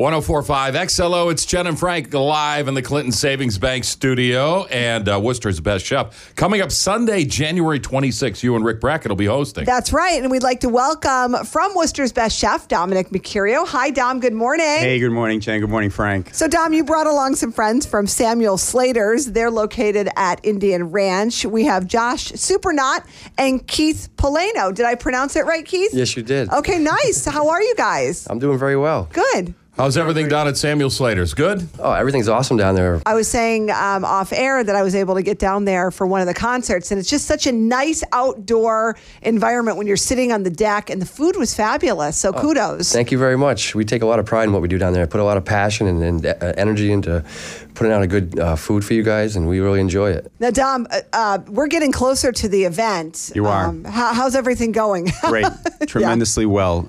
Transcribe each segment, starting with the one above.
104.5 XLO, it's Jen and Frank live in the Clinton Savings Bank studio and Worcester's Best Chef. Coming up Sunday, January 26th, you and Rick Brackett will be hosting. That's right, and we'd like to welcome from Worcester's Best Chef, Dominic Mercurio. Hi, Dom, good morning. Hey, good morning, Jen. Good morning, Frank. So, Dom, you brought along some friends from Samuel Slater's. They're located at Indian Ranch. We have Josh Supernaut and Keith Polano. Did I pronounce it right, Keith? Yes, you did. Okay, nice. How are you guys? I'm doing very well. Good. How's everything down at Samuel Slater's? Good? Oh, everything's awesome down there. I was saying off air that I was able to get down there for one of the concerts, and it's just such a nice outdoor environment when you're sitting on the deck, and the food was fabulous, so kudos. Thank you very much. We take a lot of pride in what we do down there. I put a lot of passion and energy into putting out a good food for you guys, and we really enjoy it. Now, Dom, we're getting closer to the event. You are. How's everything going? Great. Tremendously well.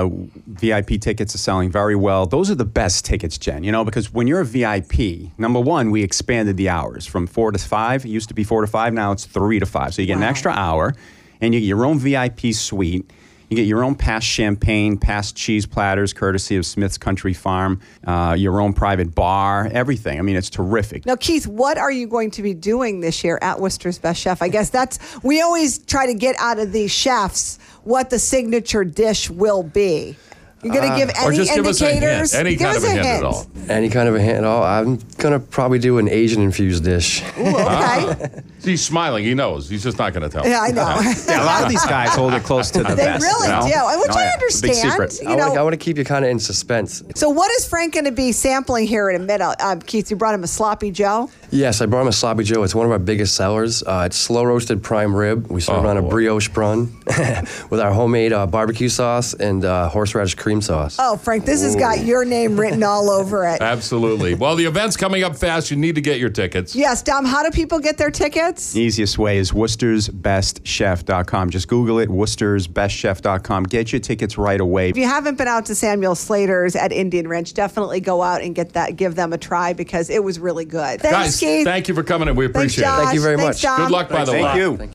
VIP tickets are selling very well. Those are the best tickets, Jen, because when you're a VIP, number one, we expanded the hours from 4 to 5. It used to be 4 to 5. Now it's 3 to 5. So you get an extra hour, and you get your own VIP suite. You get your own past champagne, past cheese platters, courtesy of Smith's Country Farm, your own private bar, everything. I mean, it's terrific. Now, Keith, what are you going to be doing this year at Worcester's Best Chef? I guess we always try to get out of these chefs what the signature dish will be. You're going to give any or just indicators? Give us a hint. Any kind of a hint at all. Any kind of a hint at all? I'm going to probably do an Asian-infused dish. Ooh, okay. He's smiling. He knows. He's just not going to tell. Yeah, I know. Yeah, a lot of these guys hold it close to the They best. really do, which I understand. Big secret. I want to keep you kind of in suspense. So what is Frank going to be sampling here in a minute? Keith, you brought him a Sloppy Joe? Yes, I brought him a Sloppy Joe. It's one of our biggest sellers. It's slow-roasted prime rib. We serve it on a brioche bun with our homemade barbecue sauce and horseradish cream sauce. Oh, Frank, this has got your name written all over it. Absolutely. Well, the event's coming up fast. You need to get your tickets. Yes, Dom, how do people get their tickets? The easiest way is worcester'sbestchef.com. Just Google it, worcester'sbestchef.com. Get your tickets right away. If you haven't been out to Samuel Slater's at Indian Ranch, definitely go out and give them a try because it was really good. Thanks, Guys, Keith. thank you for coming in. We appreciate it. Josh. Thank you very Thanks, much. Dom. Good luck, by the way. Thank you.